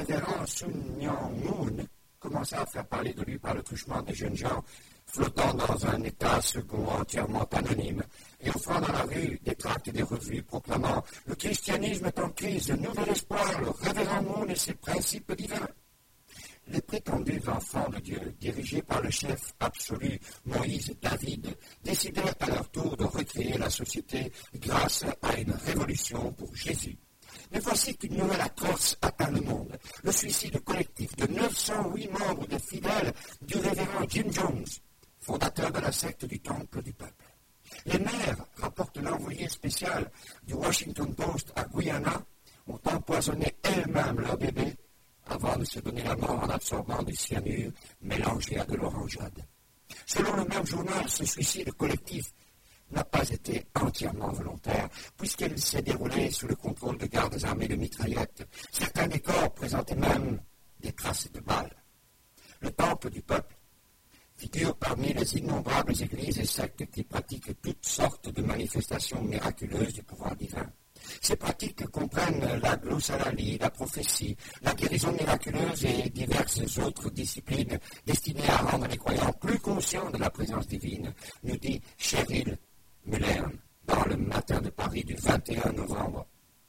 révérend Sun Myung Moon commença à faire parler de lui par le truchement des jeunes gens flottant dans un état second entièrement anonyme et offrant dans la rue des tracts et des revues proclamant « Le christianisme est en crise, le nouvel espoir, le révérend Moon et ses principes divins ». Les prétendus enfants de Dieu, dirigés par le chef absolu Moïse David, décidèrent à leur tour de recréer la société grâce à une révolution pour Jésus. Mais voici qu'une nouvelle atroce atteint le monde, le suicide collectif de 908 membres des fidèles du révérend Jim Jones, fondateur de la secte du Temple du Peuple. Les mères, rapporte l'envoyé spécial du Washington Post à Guyana, ont empoisonné elles-mêmes leurs bébés avant de se donner la mort en absorbant du cyanure mélangé à de l'orangeade. Selon le même journal, ce suicide collectif n'a pas été entièrement volontaire, puisqu'il s'est déroulé sous le contrôle de gardes armés de mitraillettes. Certains des corps présentaient même des traces de balles. Le Temple du Peuple figure parmi les innombrables églises et sectes qui pratiquent toutes sortes de manifestations miraculeuses du pouvoir divin. Ces pratiques comprennent la glossolalie, la prophétie, la guérison miraculeuse et diverses autres disciplines destinées à rendre les croyants plus conscients de la présence divine, nous dit Cheryl Mullern dans le Matin de Paris du 21 novembre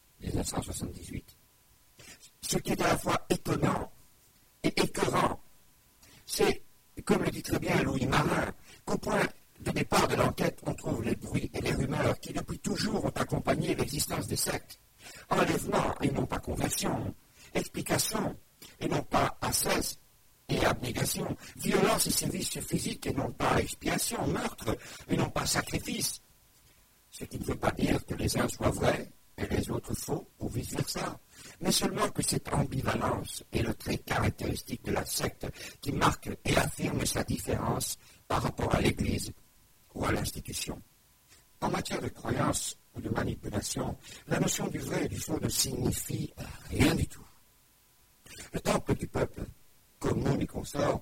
1978. Ce qui est à la fois étonnant et écœurant, c'est, comme le dit très bien Louis Marin, qu'au point de départ de l'enquête, on trouve les bruits et les rumeurs qui depuis toujours ont accompagné l'existence des sectes. Enlèvement et non pas conversion, explication et non pas ascèse et abnégation, violence et service physique et non pas expiation, meurtre et non pas sacrifice. Ce qui ne veut pas dire que les uns soient vrais et les autres faux ou vice-versa, mais seulement que cette ambivalence est le trait caractéristique de la secte qui marque et affirme sa différence par rapport à l'Église ou à l'institution. En matière de croyance ou de manipulation, la notion du vrai et du faux ne signifie rien du tout. Le Temple du Peuple, comme nous les consorts,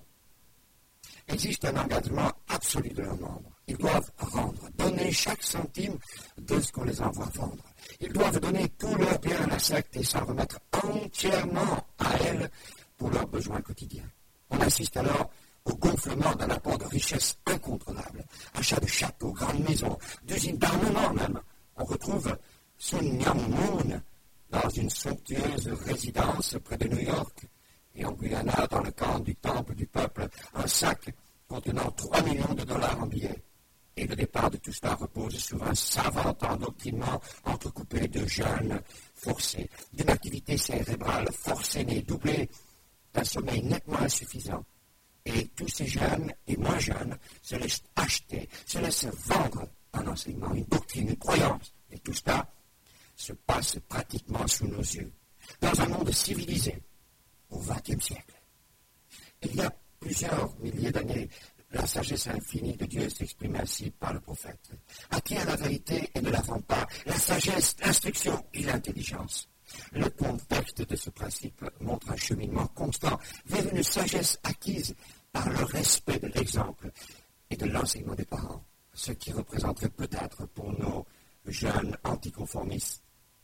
existe un engagement absolu de leurs membres. Ils doivent rendre, donner chaque centime de ce qu'on les envoie vendre. Ils doivent donner tout leur bien à la secte et s'en remettre entièrement à elle pour leurs besoins quotidiens. On assiste alors au gonflement d'un apport de richesses incontrôlables, achat de châteaux, grandes maisons, d'usines d'armement même. On retrouve Sun Myung Moon dans une somptueuse résidence près de New York et en Guyana dans le camp du Temple du Peuple, un sac contenant 3 millions de dollars en billets. Et le départ de tout cela repose sur un savant endoctrinement entrecoupé de jeûnes forcés, d'une activité cérébrale forcenée, doublée d'un sommeil nettement insuffisant. Et tous ces jeunes et moins jeunes se laissent acheter, se laissent vendre un enseignement, une doctrine, une croyance. Et tout cela se passe pratiquement sous nos yeux, dans un monde civilisé au XXe siècle. Il y a plusieurs milliers d'années, la sagesse infinie de Dieu s'exprime ainsi par le prophète. Acquiert la vérité et ne la vend pas, la sagesse, l'instruction et l'intelligence. Le contexte de ce principe montre un cheminement constant vers une sagesse acquise par le respect de l'exemple et de l'enseignement des parents, ce qui représenterait peut-être pour nos jeunes anticonformistes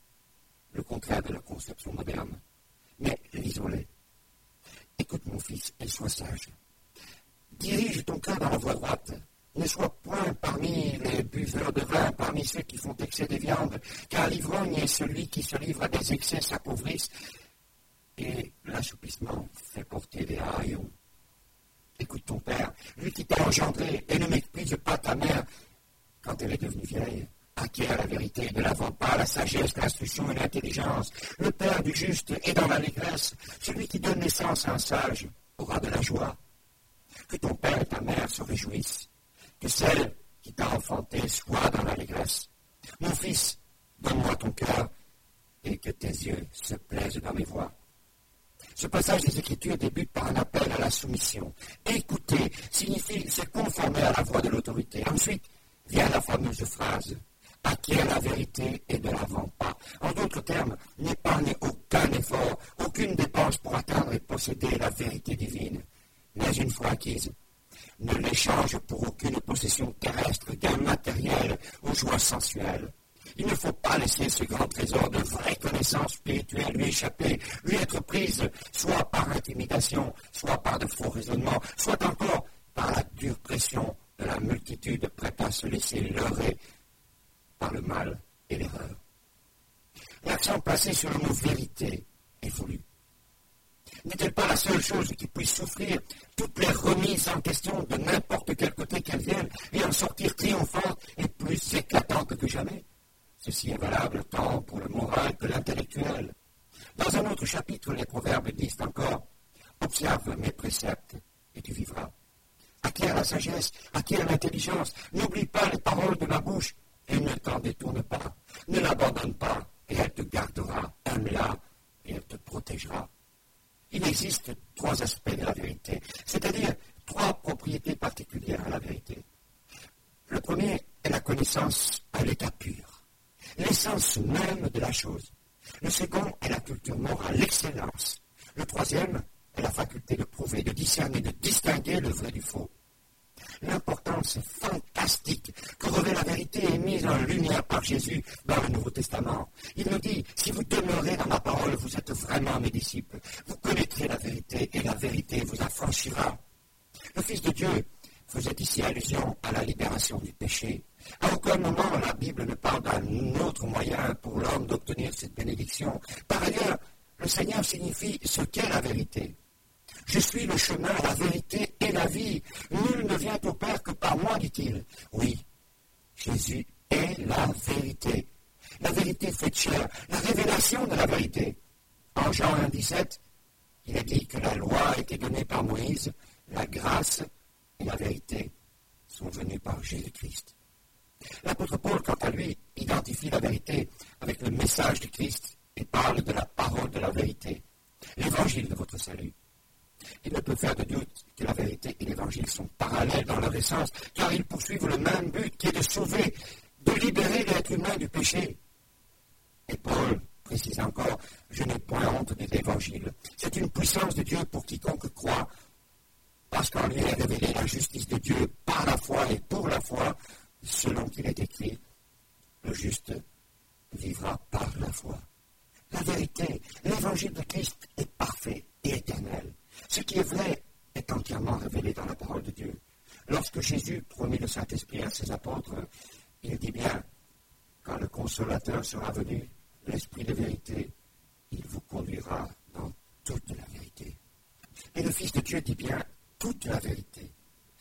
le contraire de la conception moderne. Mais lisons-les. Écoute mon fils et sois sage. Dirige ton cœur dans la voie droite. Ne sois point parmi les buveurs de vin, parmi ceux qui font excès de viande, car l'ivrogne et celui qui se livre à des excès s'appauvrissent, et l'assoupissement fait porter des haillons. Écoute ton père, lui qui t'a engendré, et ne méprise pas ta mère quand elle est devenue vieille. Acquiert la vérité, ne la vends pas, la sagesse, l'instruction et l'intelligence. Le père du juste est dans l'allégresse. Celui qui donne naissance à un sage aura de la joie. Que ton père et ta mère se réjouissent. Que celle qui t'a enfanté soit dans l'allégresse. Mon fils, donne-moi ton cœur et que tes yeux se plaisent dans mes voies. Ce passage des Écritures débute par un appel à la soumission. Écouter signifie se conformer à la voix de l'autorité. Ensuite vient la fameuse phrase « Acquiert la vérité et ne la vends pas ». En d'autres termes, n'épargne aucun effort, aucune dépense pour atteindre et posséder la vérité divine. Mais une fois acquise, ne l'échange pour aucune possession terrestre, gain matériel ou joie sensuelle. Il ne faut pas laisser ce grand trésor de vraie connaissance spirituelle lui échapper, lui être prise, soit par intimidation, soit par de faux raisonnements, soit encore par la dure pression de la multitude prête à se laisser leurrer par le mal et l'erreur. L'accent placé sur le mot vérité est voulu. N'est-elle pas la seule chose qui puisse souffrir toutes les remises en question de n'importe quel côté qu'elles viennent et en sortir triomphante et plus éclatante que jamais? Ceci est valable tant pour le moral que l'intellectuel. Dans un autre chapitre, les proverbes disent encore « Observe mes préceptes et tu vivras. Acquiert la sagesse, acquiert l'intelligence, n'oublie pas les paroles de ma bouche et ne t'en détourne pas. Ne l'abandonne pas et elle te gardera. Aime-la et elle te protégera. » Il existe trois aspects de la vérité, c'est-à-dire trois propriétés particulières à la vérité. Le premier est la connaissance à l'état pur, l'essence même de la chose. Le second est la culture morale, l'excellence. Le troisième est la faculté de prouver, de discerner, de distinguer le vrai du faux. L'importance fantastique que revêt la vérité est mise en lumière par Jésus dans le Nouveau Testament. Il nous dit, si vous demeurez dans ma parole, vous êtes vraiment mes disciples. Vous connaîtrez la vérité et la vérité vous affranchira. Le Fils de Dieu faisait ici allusion à la libération du péché. À aucun moment la Bible ne parle d'un autre moyen pour l'homme d'obtenir cette bénédiction. Par ailleurs, le Seigneur signifie ce qu'est la vérité. Je suis le chemin, la vérité et la vie. Nul ne vient au Père que par moi, dit-il. Oui, Jésus est la vérité. La vérité faite chair, la révélation de la vérité. En Jean 1,17, il est dit que la loi a été donnée par Moïse, la grâce et la vérité sont venues par Jésus-Christ. L'apôtre Paul, quant à lui, identifie la vérité avec le message du Christ et parle de la parole de la vérité, l'évangile de votre salut. Il ne peut faire de doute que la vérité et l'évangile sont parallèles dans leur essence, car ils poursuivent le même but qui est de sauver, de libérer l'être humain du péché. Et Paul précise encore, je n'ai point honte de l'évangile. C'est une puissance de Dieu pour quiconque croit, parce qu'en lui est révélée la justice de Dieu par la foi et pour la foi, selon qu'il est écrit, le juste vivra par la foi. La vérité, l'évangile de Christ est parfait et éternel. Ce qui est vrai est entièrement révélé dans la parole de Dieu. Lorsque Jésus promit le Saint-Esprit à ses apôtres, il dit bien, quand le Consolateur sera venu, l'Esprit de vérité, il vous conduira dans toute la vérité. Et le Fils de Dieu dit bien, toute la vérité.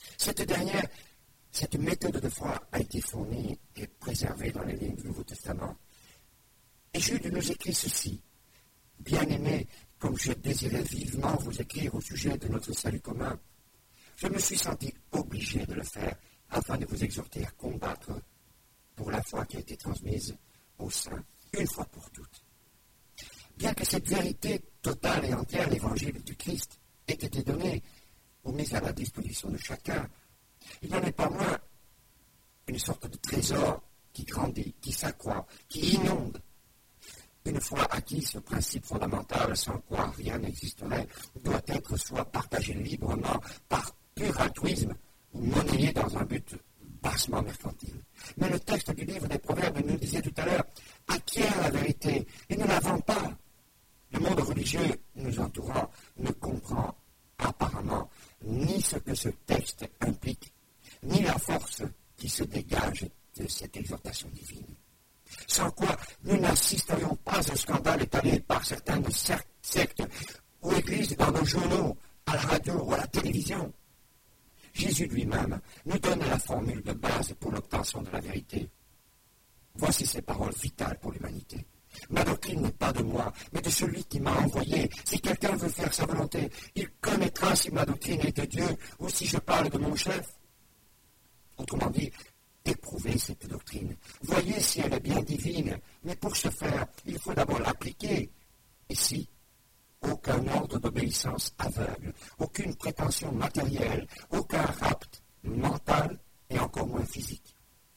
Cette méthode de foi a été fournie et préservée dans les lignes du Nouveau Testament. Et Jude nous écrit ceci, « Bien-aimés, comme je désirais vivement vous écrire au sujet de notre salut commun, je me suis senti obligé de le faire afin de vous exhorter à combattre pour la foi qui a été transmise aux saints, une fois pour toutes. Bien que cette vérité totale et entière, l'évangile du Christ, ait été donnée ou mise à la disposition de chacun, il n'en est pas moins une sorte de trésor qui grandit, qui s'accroît, qui inonde. Une fois acquis ce principe fondamental sans quoi rien n'existerait, doit être soit partagé librement par pur altruisme ou monnayé dans un but bassement mercantile. Mais le texte du livre des Proverbes nous disait tout à l'heure, acquiert la vérité et ne la vend pas. Le monde religieux nous entourant ne comprend apparemment ni ce que ce texte implique, ni la force qui se dégage de cette exhortation divine. Sans quoi nous n'assisterions pas au scandale étalé par certaines sectes ou églises dans nos journaux, à la radio ou à la télévision. Jésus lui-même nous donne la formule de base pour l'obtention de la vérité. Voici ces paroles vitales pour l'humanité. Ma doctrine n'est pas de moi, mais de celui qui m'a envoyé. Si quelqu'un veut faire sa volonté, il connaîtra si ma doctrine est de Dieu ou si je parle de mon chef. Autrement dit, éprouvez cette doctrine. Voyez si elle est bien divine, mais pour ce faire, il faut d'abord l'appliquer. Ici, aucun ordre d'obéissance aveugle, aucune prétention matérielle, aucun rapt mental et encore moins physique.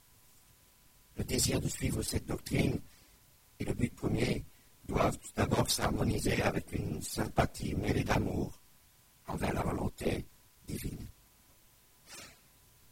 Le désir de suivre cette doctrine et le but premier doivent tout d'abord s'harmoniser avec une sympathie mêlée d'amour envers la volonté divine. Un immense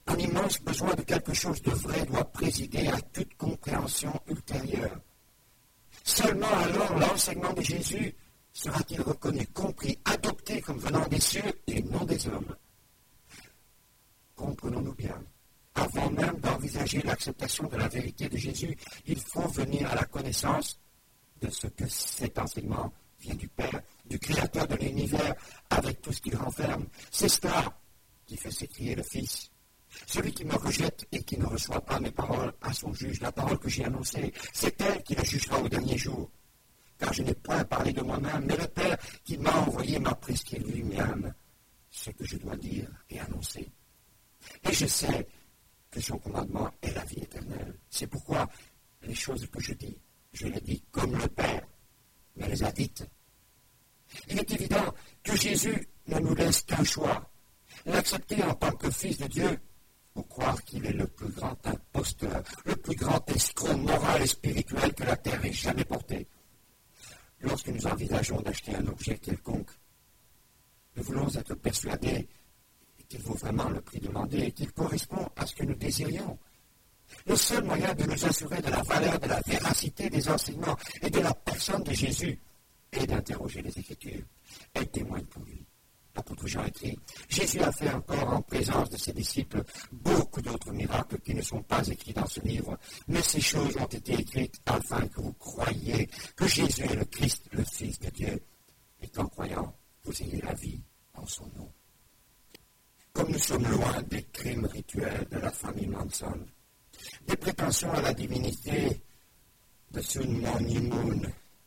intense besoin de quelque chose de vrai doit présider à toute compréhension ultérieure. Seulement alors l'enseignement de Jésus sera-t-il reconnu, compris, adopté comme venant des cieux et non des hommes. Comprenons-nous bien. Avant même d'envisager l'acceptation de la vérité de Jésus, il faut venir à la connaissance de ce que cet enseignement vient du Père, du Créateur de l'univers, avec tout ce qu'il renferme. C'est cela qui fait s'écrier le Fils. Celui qui me rejette et qui ne reçoit pas mes paroles à son juge, la parole que j'ai annoncée, c'est elle qui le jugera au dernier jour. Car je n'ai point parlé de moi-même, mais le Père qui m'a envoyé m'a prescrit lui-même ce que je dois dire et annoncer. Et je sais que son commandement est la vie éternelle. C'est pourquoi les choses que je dis, je les dis comme le Père me les a dites. Il est évident que Jésus ne nous laisse qu'un choix, l'accepter en tant que Fils de Dieu, ou croire qu'il est le plus grand imposteur, le plus grand escroc moral et spirituel que la terre ait jamais porté. Lorsque nous envisageons d'acheter un objet quelconque, nous voulons être persuadés qu'il vaut vraiment le prix demandé et qu'il correspond à ce que nous désirions. Le seul moyen de nous assurer de la valeur, de la véracité des enseignements et de la personne de Jésus est d'interroger les Écritures. Elles témoignent pour lui. L'apôtre Jean écrit, Jésus a fait encore en présence de ses disciples beaucoup d'autres miracles qui ne sont pas écrits dans ce livre, mais ces choses ont été écrites afin que vous croyiez que Jésus est le Christ, le Fils de Dieu, et qu'en croyant, vous ayez la vie en son nom. Comme nous sommes loin des crimes rituels de la famille Manson, des prétentions à la divinité de Sun Myung Moon,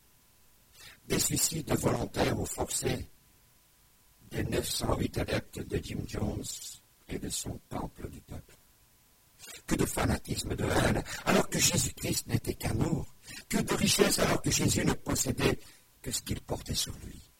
des suicides volontaires ou forcés, des 908 adeptes de Jim Jones et de son temple du peuple. Que de fanatisme, de haine, alors que Jésus-Christ n'était qu'amour. Que de richesse, alors que Jésus ne possédait que ce qu'il portait sur lui.